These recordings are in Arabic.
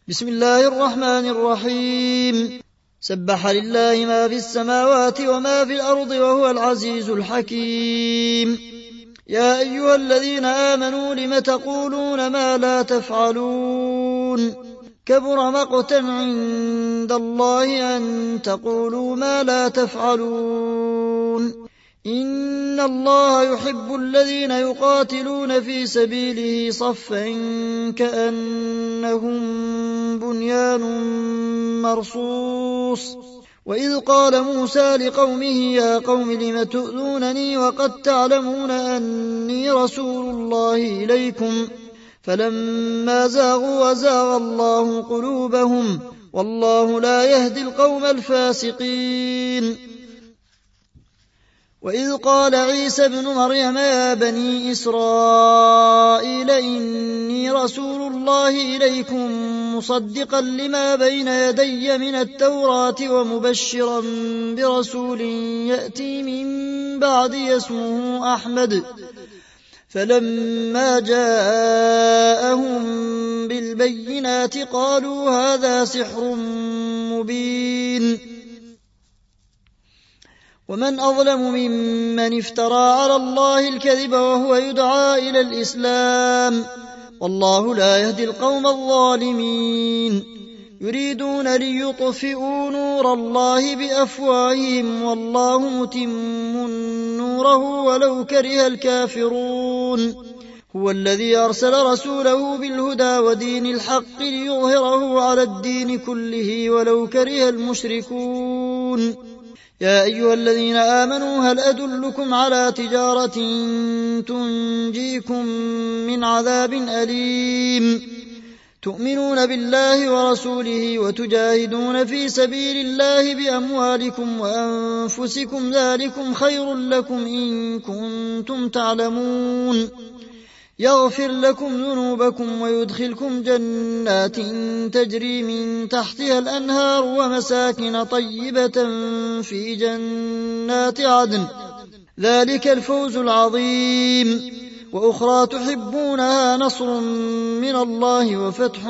بسم الله الرحمن الرحيم. سبح لله ما في السماوات وما في الأرض وهو العزيز الحكيم. يا أيها الذين آمنوا لم تقولون ما لا تفعلون كبر مقتا عند الله أن تقولوا ما لا تفعلون. إن الله يحب الذين يقاتلون في سبيله صفا كأنهم بنيان مرصوص. وإذ قال موسى لقومه يا قوم لم تؤذونني وقد تعلمون أني رسول الله إليكم فلما زاغوا وزاغ الله قلوبهم والله لا يهدي القوم الفاسقين. وإذ قال عيسى ابن مريم يا بني إسرائيل إني رسول الله إليكم مصدقا لما بين يدي من التوراة ومبشرا برسول يأتي من بعدي اسمه أحمد. فلما جاءهم بالبينات قالوا هذا سحر مبين. ومن أظلم ممن افترى على الله الكذب وهو يدعى إلى الإسلام والله لا يهدي القوم الظالمين. يريدون ليطفئوا نور الله بأفواههم والله متم نوره ولو كره الكافرون. هو الذي أرسل رسوله بالهدى ودين الحق ليظهره على الدين كله ولو كره المشركون. يا أيها الذين آمنوا هل أدلكم على تجارة تنجيكم من عذاب أليم تؤمنون بالله ورسوله وتجاهدون في سبيل الله بأموالكم وأنفسكم ذلكم خير لكم إن كنتم تعلمون. يغفر لكم ذنوبكم ويدخلكم جنات تجري من تحتها الأنهار ومساكن طيبة في جنات عدن ذلك الفوز العظيم. وأخرى تحبونها نصر من الله وفتح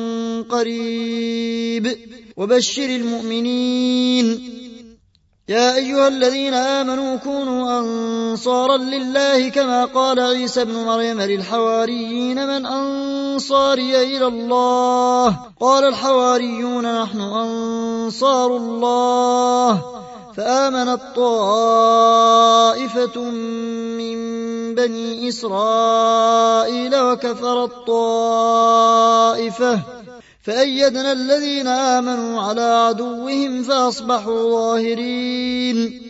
قريب وبشر المؤمنين. يا أيها الذين آمنوا كونوا أنصارا لله كما قال عيسى ابن مريم للحواريين من أنصاري إلى الله قال الحواريون نحن أنصار الله. فآمنت طائفة من بني إسرائيل وكفرت طائفة فأيدنا الذين آمنوا على عدوهم فأصبحوا ظاهرين.